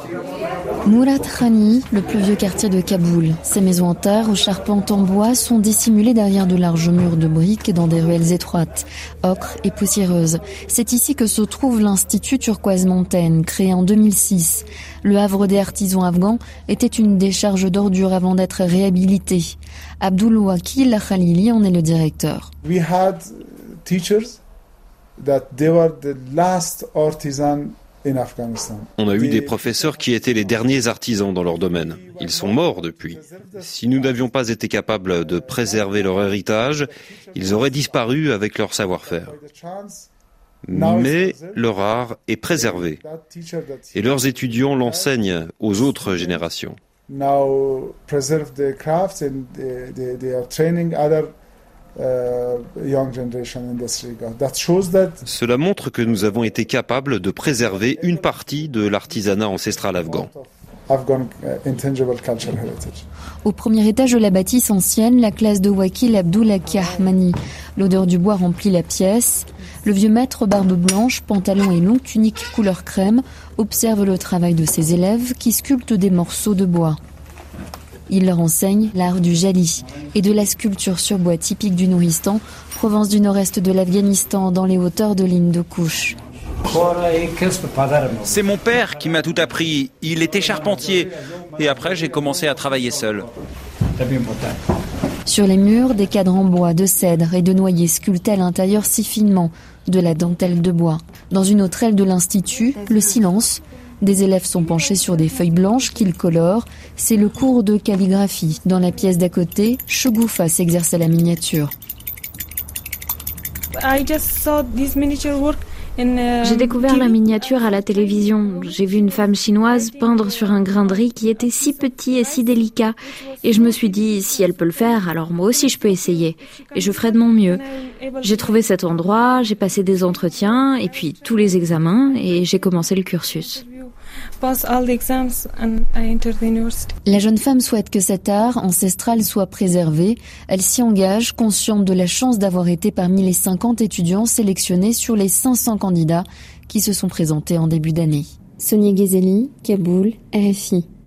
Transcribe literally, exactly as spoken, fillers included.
Mourad Khani, le plus vieux quartier de Kaboul. Ces maisons en terre aux charpentes en bois sont dissimulées derrière de larges murs de briques dans des ruelles étroites, ocre et poussiéreuses. C'est ici que se trouve l'Institut Turquoise Mountain, créé en deux mille six. Le havre des artisans afghans était une décharge d'ordures avant d'être réhabilité. Abdul Wakil Khalili en est le directeur. We had teachers that they were the last artisan. On a eu des professeurs qui étaient les derniers artisans dans leur domaine. Ils sont morts depuis. Si nous n'avions pas été capables de préserver leur héritage, ils auraient disparu avec leur savoir-faire. Mais leur art est préservé et leurs étudiants l'enseignent aux autres générations. Cela montre que nous avons été capables de préserver une partie de l'artisanat ancestral afghan. Au premier étage de la bâtisse ancienne, la classe de Wakil Abdullah Kahmani. L'odeur du bois remplit la pièce. Le vieux maître, barbe blanche, pantalon et longue tunique couleur crème, observe le travail de ses élèves qui sculptent des morceaux de bois. Il leur enseigne l'art du jali et de la sculpture sur bois typique du Nouristan, province du nord-est de l'Afghanistan, dans les hauteurs de l'Hindou-Kush. C'est mon père qui m'a tout appris. Il était charpentier. Et après, j'ai commencé à travailler seul. Sur les murs, des cadres en bois, de cèdre et de noyer sculptés à l'intérieur si finement, de la dentelle de bois. Dans une autre aile de l'Institut, le silence. Des élèves sont penchés sur des feuilles blanches qu'ils colorent. C'est le cours de calligraphie. Dans la pièce d'à côté, Shogoufa s'exerce à la miniature. J'ai découvert la miniature à la télévision. J'ai vu une femme chinoise peindre sur un grain de riz qui était si petit et si délicat. Et je me suis dit, si elle peut le faire, alors moi aussi je peux essayer. Et je ferai de mon mieux. J'ai trouvé cet endroit, j'ai passé des entretiens, et puis tous les examens, et j'ai commencé le cursus. La jeune femme souhaite que cet art ancestral soit préservé. Elle s'y engage, consciente de la chance d'avoir été parmi les cinquante étudiants sélectionnés sur les cinq cents candidats qui se sont présentés en début d'année. Sonia Ghezali, Kaboul, R F I.